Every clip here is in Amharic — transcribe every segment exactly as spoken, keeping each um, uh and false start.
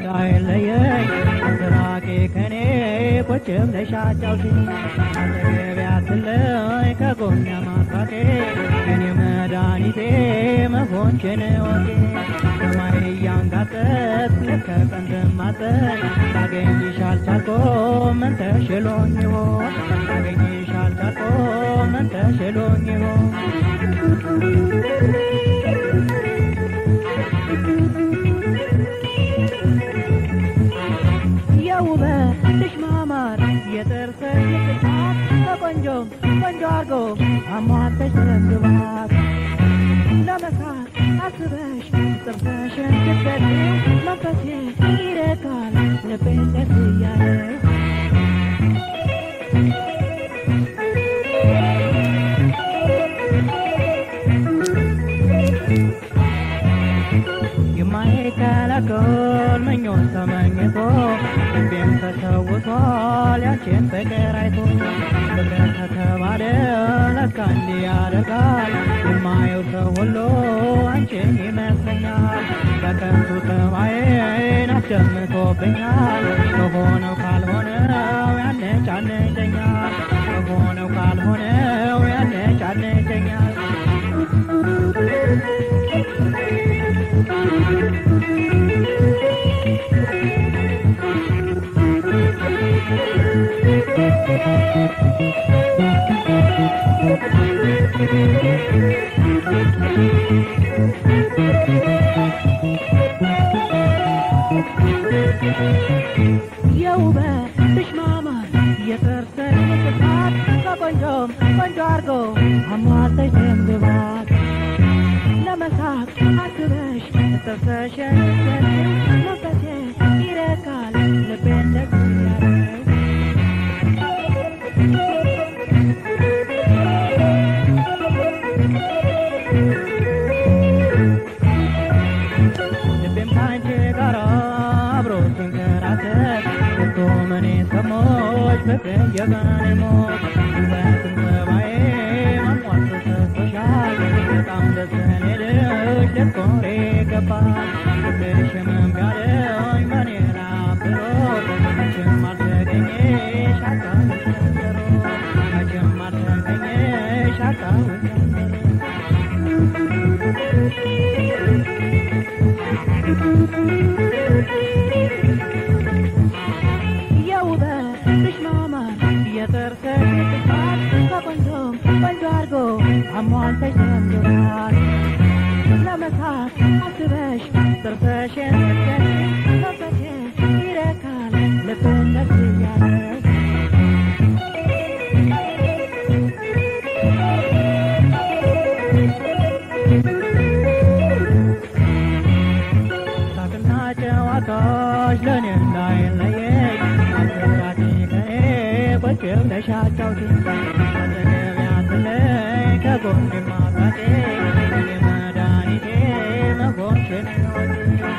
እንዳይለየኝ ስራቄ ከኔ ቁጭ ብለሽ አጫውችኝ አጠገቤ አትለይ ከጎኔ ማጥፋቴ የኔ መድኃኒቴ መሆንሽን ወቄ ሰማይ እያንጋጠጥ ለከቀን ትማጠኝ ላገኝሽ አልቻልኩም ምን ተሽሎኝ ይሆን ላገኝሽ አልቻልኩም ምን ተሽሎኝ ይሆን የውበትሽ ማማር የጥርስሽ ንቅሳት ከቆንጆም ቆንጆ አርጎ አሟልተሽ ተንግባት ለመሳት አስበሽ ጥርስሽን ስትገድው መንፈሴ ይረካል ልቤን ደስ እያለው የማይከለከል ምኞት ተመኝቶ ልቤም ተሸውቷል ያንቺን ፍቅር አይቶ ፍቅር ከተባለ ለካ እንዲህ ያደርጋል የማየው ሰው ሁሉ አንቺን ይመስለኛል በከንቱ ተማዬን አስደምቶብኛል ከሆነው ካልሆነው ያነጫንጨኛል ከሆነው ካልሆነው ያነጫንጨኛል የውበትሽ ማማር የጥርስሽ ንቅሳት ከቆንጆም ቆንጆ አርጎ አሟልተሽ ደምግባት ለመሳት አስበሽ ጥርስሽን ስትገድው መንፈሴ ይረካል ልቤን ደስ እያለው ልቤም ካንቺ ጋር አብሮ ሲንከራተት ስንቱ ምን ሰሞች ፍቅር የቀን ሞት ውበትን ሰባዬ ማሟልቶ ሰጥቶሻል በጣም ደስ ሌልሽ ልትኮሪ ይገባል ፍቅርሽ ምን ቢያለኝ በኔ ላብሮት መቼም አልተገኘሽ አጣሁሽ ዘንድሮ መቼም አልተገኘሽ አጣሁሽ የውበትሽ ማማር የጥርስሽ ንቅሳት ከቆንጆም ቆንጆ አርጎ አሟልተሽ ደምግባት ለመሳት አስበሽ ጥርስሽን ስትገድው መንፈሴ ይረካል ልቤን ደስ እያለው ሳቅና ጨዋታሽ ለእኔ እንዳይለየኝ አትራቂ ከኔ ቁጭ ብለሽ አጫውችኝ አጠገቤ አትለይ ከጎኔ ማጥፋቴ የኔ መድኃኒቴ መሆንሽን ወቄ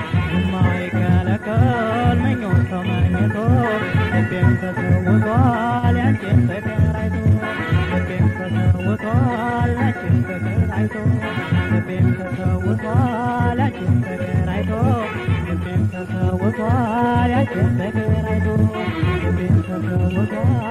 የማይከለከል ምኞት ተመኝቶ ልቤም ተሰውቷል ያንቺን ፍቅር አይቶ ልቤም ተሰውቷል ያንቺን ፍቅር አይቶ ልቤም ተሰውቷል ያንቺን ፍቅር አይቶ ልቤም ተሰውቷል ያንቺን ፍቅር አይቶ ልቤም ተሰውቷል